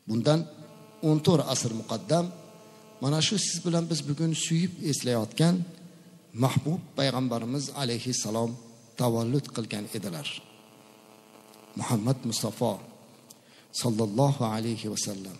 Bundan 14 asr muqaddam mana shu siz bilan biz bugun suyib eslayotgan mahbub payg'ambarimiz alayhissalom tavallud qilgan edilar. Muhammad Mustafa sallallohu alayhi vasallam.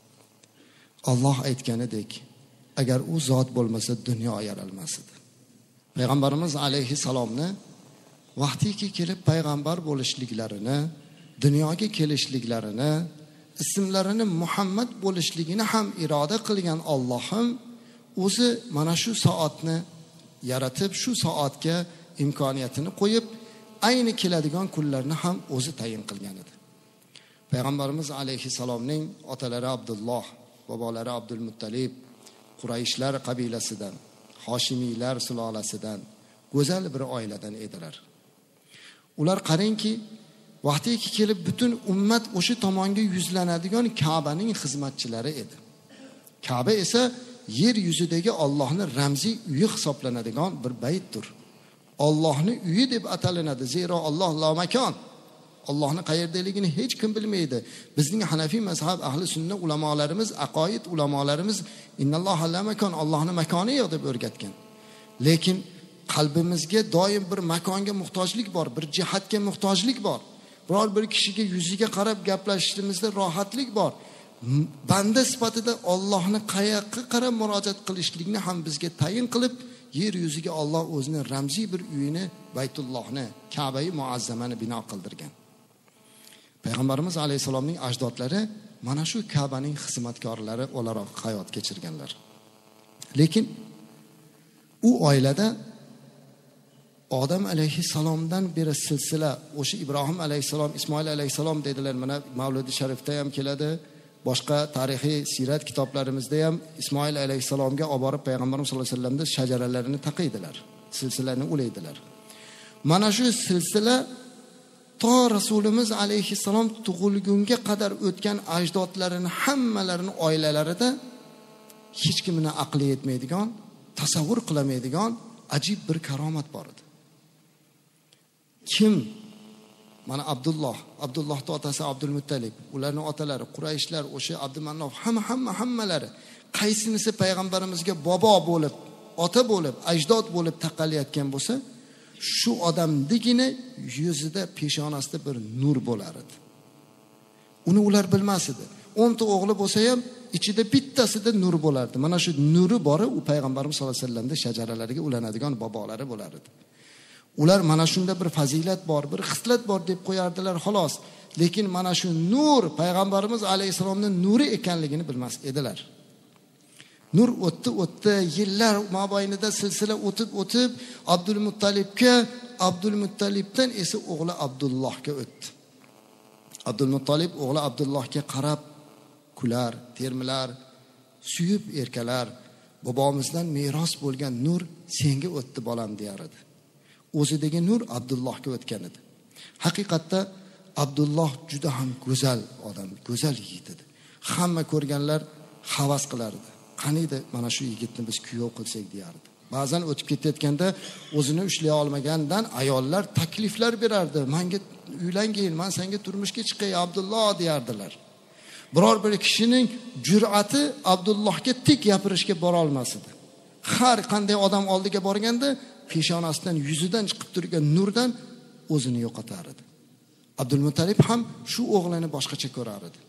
Alloh aytganidek, agar u zot bo'lmasa dunyo yaralmas edi. Payg'ambarimiz alayhissalomni vaqtiki kelib payg'ambar bo'lishliklarini, dunyoga kelishliklarini, ismlarini Muhammad bo'lishligini ham iroda qilgan Allohim o'zi mana shu soatni yaratib, shu soatga imkoniyatini qo'yib, ayni keladigan kunlarni ham o'zi tayin qilgan edi. Payg'ambarimiz alayhissalomning otalari Abdulloh, bobolari Abdul Muttalib, Qurayshlar qabilasidan, Hoshimiylar sulolasidan, go'zal bir oiladan edilar. Ular qarangki, vaqtiki kelib butun ummat o'sha tomonga yuzlanadigan Ka'baning xizmatchilari edi. Ka'ba esa yer yuzidagi Allohning ramziy uyi hisoblanadigan bir baytdir. Allohning uyi deb atalinadi, zero Alloh la makon. Allohning qayerdaligini hech kim bilmaydi. Bizning Hanafiy mazhab ahli sunna ulamolarimiz, aqoid ulamolarimiz innalloha la makon, Allohning makoni yo'q deb o'rgatgan. Lekin qalbimizga doim bir makonga muhtojlik bor, bir jihatga muhtojlik bor. Biror bir kishiga yuziga qarab gaplashishimizda rohatlik bor. Banda sifatida Allohni qayoqqa qarab murojaat qilishlikni ham bizga tayin qilib, yer yuziga Alloh o'zining ramziy bir uyini, Baytullohni, Ka'bai muazzamani bino qildirgan. Payg'ambarimiz alayhisalomning ajdodlari mana shu Ka'baning xizmatkorlari o'laroq hayot kechirganlar. Lekin u oilada Odam alayhissalomdan beri silsila, o'sha Ibrohim alayhissalom, Ismoil alayhissalom dedilar. Mana Mavludi Sharifda ham keladi. Boshqa tarixiy sirat kitoblarimizda ham Ismoil alayhissalomga olib borib payg'ambarimiz sollallohu alayhi vasallamning shajaralarini taqiydilar, silsilalarni ulaydilar. Mana shu silsila to Rasulimiz alayhissalom tug'ilgunga qadar o'tgan ajdodlarini hammalarini oilalarida hech kimni aqli yetmaydigan, tasavvur qilmaydigan ajib bir karomat bor edi. Kim? Mana Abdullohning otasi Abdul Muttalib, ularning otalari Qurayshlar, o'sha Abdumanof, hammalari qaysinisi payg'ambarimizga bobo bo'lib, ota bo'lib, ajdod bo'lib taqalayotgan bo'lsa, shu odamdigina yuzida, peshonasida bir nur bo'lar edi. Uni ular bilmas edi. 10 ta o'g'li bo'lsa ham ichida bittasida nur bo'lardi. Mana shu nuri bori u payg'ambarimiz sollallohu alayhi vasallamning shajaralariga ulanadigan bobolari bo'lar edi. Ular mana shunda bir fazilat bor, bir xislat bor deb qo'yardilar xolos. Lekin mana shu nur payg'ambarimiz alayhisalomning nuri ekanligini bilmas edilar. Nur o'tdi, yillar mobaynida silsila o'tib Abdul Muttalibga, Abdul Muttalibdan esa o'g'li Abdullohga o'tdi. Abdul Muttalib o'g'li Abdullohga qarab kular, termilar, suyib erkalar, bobomizdan meros bo'lgan nur senga o'tdi bolam deyar edi. O'zidagi nur Abdullohga o'tgan edi. Haqiqatda Abdulloh juda ham go'zal odam, go'zal yigit edi. Hamma ko'rganlar havas qilardi. Qaniydi mana shu yigitni biz kuyov qilsak deyardi. Ba'zan o'tib ketayotganda o'zini ushlay olmagandan ayollar takliflar berardi. Menga uylangin, men senga turmushga chiqay Abdulloh deyardilar. Biror bir kishining jur'ati Abdullohga tik gapirishga bora olmas edi. Har qanday odam oldiga borganda peshonasidan, yuzidan chiqib turgan nurdan o'zini yo'qotar edi. Abdul Muttalib ham shu o'g'lini boshqacha ko'rar edi.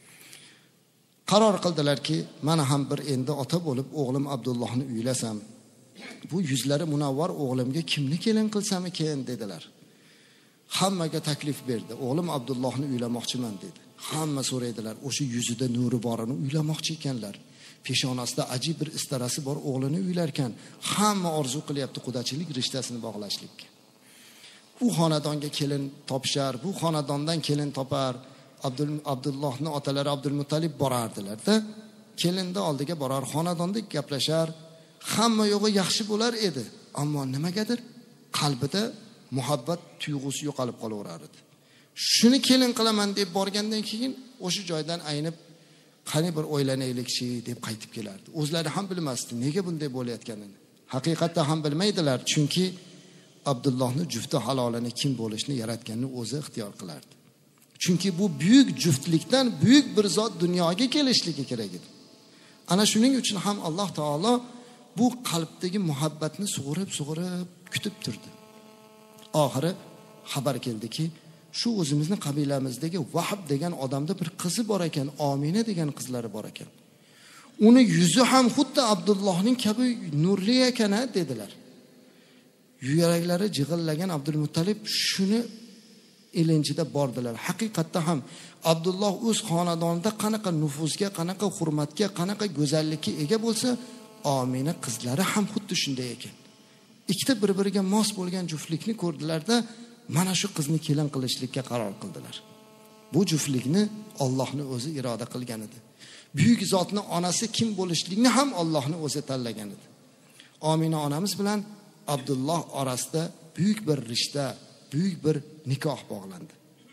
Qaror qildilarki, mana ham bir endi ota bo'lib o'g'lim Abdullohni uylasam, bu yuzlari munavvar o'g'limga kimni kelin qilsam ekan dedilar. Hammaga taklif berdi. O'g'lim Abdullohni uylamoqchiman dedi. Hamma so'raydilar, o'sha yuzida nuri borini uylamoqchi ekanlar. Peshonasida ajib bir istarasi bor o'g'lini uylarkan. Hamma orzu qilyapti qudachilik rishtasini bog'lashlikka. Bu xonadonga kelin topishar, bu xonadondan kelin topar. Abdullohning otalari Abdul Muttalib borardilar-da. Kelinni oldiga borar, xonadonda gaplashar. Hamma yo'g'i yaxshi bo'lar edi, ammo nimagadir qalbida muhabbat tuyg'usi yo'qolib qolaverar edi. Shuni kelin qilaman deb borgandan keyin o'sha joydan aynib qani bir o'ylanaylikchi deb qaytib kelardi. O'zlari ham bilmasdi nega bunday bo'layotganini. Haqiqatda ham bilmaydilar, chunki Abdullohning jufti halolini kim bo'lishni yaratganini o'zi ixtiyor qilardi. Chunki bu buyuk juftlikdan buyuk bir zot dunyoga kelishligi kerak edi. Ana shuning uchun ham Alloh taolo bu qalbdagi muhabbatni sug'urib kutib turdi. Oxiri xabar keldiki, shu o'zimizning qabilamizdagi Vahb degan odamda bir qizi bor ekan, Omina degan qizlari bor ekan. Uni yuzi ham xuddi Abdullohning kabi nurli ekan dedilar. Yuraklari jig'illagan Abdulmuttalib shuni ilinjida bordilar. Haqiqatda ham Abdulloh o'z xonadonida qanaqa nufuzga, qanaqa hurmatga, qanaqa go'zallikka ega bo'lsa, Omina qizlari ham xuddi shunday ekan. Ikkita bir-biriga mos bo'lgan juftlikni ko'rdilarda, mana shu qizni kelin qilishlikka qaror qildilar. Bu juftlikni Allohning o'zi iroda qilgan edi. Buyuk zotning onasi kim bo'lishligini ham Allohning o'zi tanlagan edi. Omina onamiz bilan Abdulloh orasida buyuk bir rishta, buyuk bir nikoh bog'landi.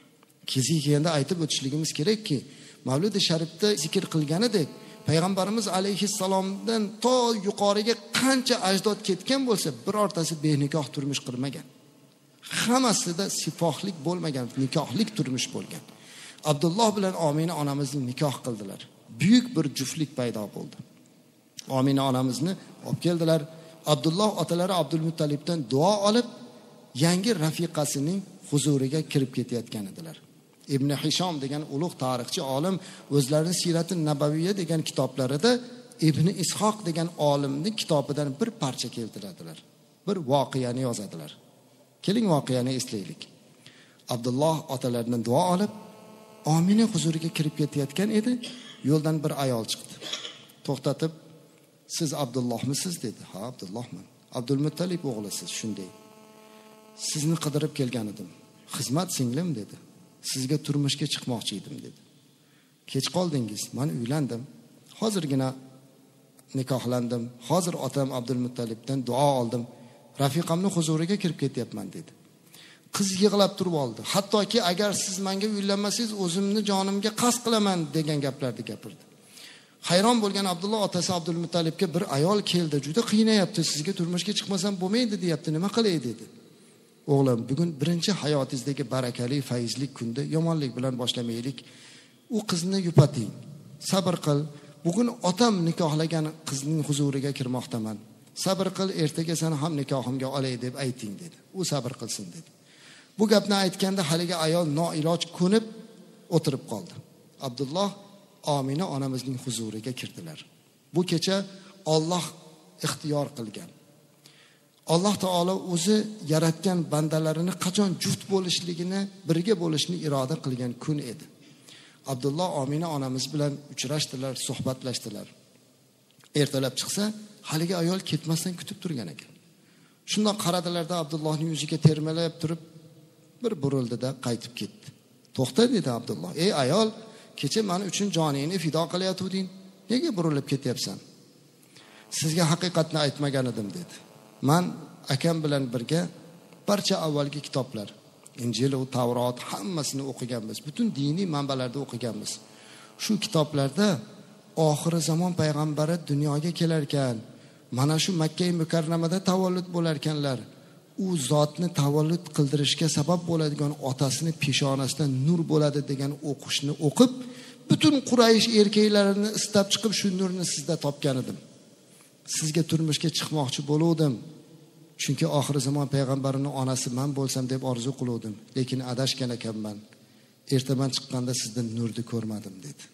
Keyin aytib o'tishligimiz kerakki, Mavlud Sharifda zikr qilganidek, Payg'ambarimiz alayhissalomdan to yuqoriga qancha ajdod ketgan bo'lsa, birortasi benikoh turmush qurmagan. Hammasida sifohlik bo'lmagan, nikohlik turmush bo'lgan. Abdulloh bilan Omina onamizni nikoh qildilar. Buyuk bir juftlik paydo bo'ldi. Omina onamizni olib keldilar. Abdulloh otalari Abdulmuttalibdan duo olib, yangi rafiqasining huzuriga kirib ketayotgan edilar. Ibn Hishom degan ulug' tarixchi olim o'zlarining Siyrat-i Nabaviyya degan kitoblarida Ibn Ishoq degan olimning kitobidan bir parcha keltiradilar. Bir voqeani yozadilar. Keling voqeani eslaylik. Abdulloh otalaridan duo olib, Omina huzuriga kirib ketayotgan edi. Yo'ldan bir ayol chiqdi. To'xtatib, "Siz Abdullohmisiz?" dedi. "Ha, Abdullohman." "Abdulmuttalib o'g'lisiz." "Shunday. Sizni qidirib kelgan edim. Xizmat singlim" dedi. "Sizga turmushga chiqmoqchi edim" dedi. "Kech qoldingiz. Men uylandim. Hozirgina nikohlandim. Hozir otam Abdulmuttalibdan duo oldim. Rafiqamning huzuriga kirib ketyapman" dedi. Qiz yig'lab turib oldi. Hattoki agar siz menga uylanmasangiz, o'zimni jonimga qasd qilaman degan gaplarni gapirdi. Hayron bo'lgan Abdulloh otasi Abdulmuttalibga bir ayol keldi. "Juda qiynayapti, sizga turmushga chiqmasam bo'lmaydi" deyapti. "Nima qilay?" dedi. "O'g'lim, bugun birinchi hayotingizdagi barakali, fayzli kunda yomonlik bilan boshlamaylik. U qizni yupating. Sabr qil. Bugun otam nikohlagan qizning huzuriga kirmoqdaman. Sabr qil, ertaga seni ham nikohimga olay deb ayting" dedi. U sabr qilsin dedi. Bu gapni aytganda haligi ayol noiloj ko'nib o'tirib qoldi. Abdulloh Omina onamizning huzuriga kirdilar. Bu kecha Alloh ixtiyor qilgan. Alloh taolo o'zi yaratgan bandalarini qachon juft bo'lishligini, birga bo'lishni iroda qilgan kun edi. Abdulloh Omina onamiz bilan uchrashdilar, suhbatlashdilar. Ertalab chiqsa, haligi ayol ketmasdan kutib turgan ekan. Shundoq qaradilarda Abdullohning yuziga termalab turib, bir burildida qaytib ketdi. "To'xta" dedi Abdulloh. "Ey ayol, kecha men uchun joningni fido qilayotganding. Nega burilib ketyapsan?" "Sizga haqiqatni aytmagan edim" dedi. "Men akam bilan birga barcha avvalgi kitoblar, Injil va Tavrot hammasini o'qiganmiz. Butun diniy manbalarda o'qiganmiz. Shu kitoblarda oxir zamon payg'ambari dunyoga kelar ekan, mana shu Makka mukarramada tavallud bo'lar ekanlar. U zotni tavallud qildirishga sabab bo'ladigan otasini peshonasidan nur bo'ladi degan o'qishni o'qib, butun Quraysh erkaklarini istab chiqib shu nurni sizda topgan edim. Sizga turmushga chiqmoqchi bo'ldim. Chunki oxir zamon payg'ambarining onasi men bo'lsam deb orzu qildim, lekin adashgan ekanman. Ertaman chiqqanda sizdan nurni ko'rmadim" dedi.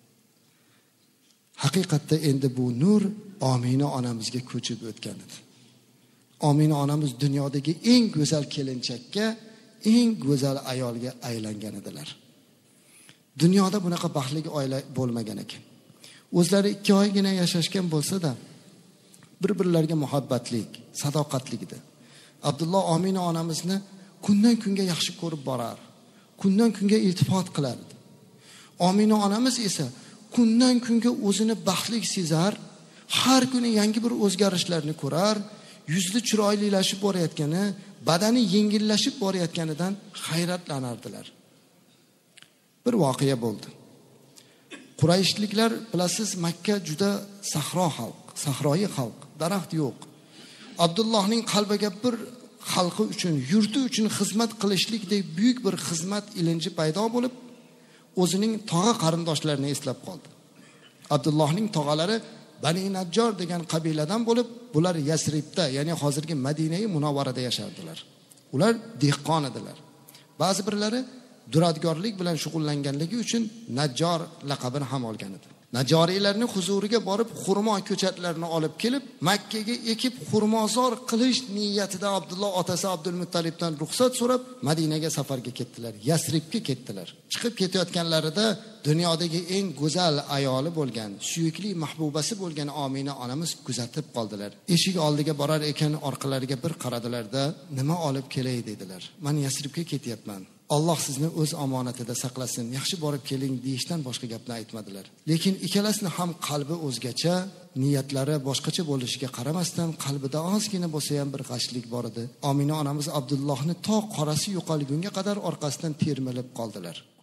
Haqiqatda endi bu nur Omina onamizga ko'chib o'tgan edi. Omina onamiz dunyodagi eng go'zal kelinchakka, eng go'zal ayolga aylangan edilar. Dunyoda bunaqa baxtli oila bo'lmagan ekan. O'zlari 2 oygina yashashgan bo'lsa-da, bir-birlariga muhabbatlik, sadoqatlik edi. Abdulloh Omina onamizni kundan kunga yaxshi ko'rib borar, kundan kunga iltifot qilardi. Omina onamiz esa kundan kunga o'zini baxtli sezar, har kuni yangi bir o'zgarishlarni ko'rar, yuzli chiroylilashib borayotgani, badani yengillashib borayotganidan hayratlanardilar. Bir voqea bo'ldi. Qurayshliklar, bilasiz, Makka juda sahro xalq, sahroyi xalq, daraxt yo'q. Abdullohning qalbiga bir xalqi uchun, yurti uchun xizmat qilishlikdek buyuk bir xizmat ilinji paydo bo'lib, o'zining tog'a qarindoshlarini eslab qoldi. Abdullohning tog'alari Bani Najjor degan qabiladan bo'lib, bular Yasribda, ya'ni hozirgi Madinai Munavvarada yashardilar. Ular dehqon edilar. Ba'zi birlari duradgorlik bilan shug'ullanganligi uchun Najjor laqabini ham olgan edi. Najoriylarning huzuriga borib xurmo ko'chatlarini olib kelib, Makka ga ekib xurmozor qilish niyatida Abdulloh otasi Abdulmuttalibdan ruxsat so'rab Madinaga safarga ketdilar. Yasribga ketdilar. Chiqib ketayotganlarida dunyodagi eng go'zal ayoli bo'lgan, suyukli mahbubasi bo'lgan Omina onamiz kuzatib qoldilar. Eshik oldiga borar ekan orqalariga bir qaradilarda, "Nima olib kelay?" dedilar. "Men Yasribga ketyapman. Alloh sizni o'z omonatida saqlasin. Yaxshi borib keling" deyishdan boshqa gapni aytmadilar. Lekin ikkalasini ham qalbi o'zgacha, niyatlari boshqacha bo'lishiga qaramasdan qalbida ozgina bo'lsa ham bir g'ashlik bor edi. Omina onamiz Abdullohni to qorasi yo'qolgunga qadar orqasidan termilib qoldilar.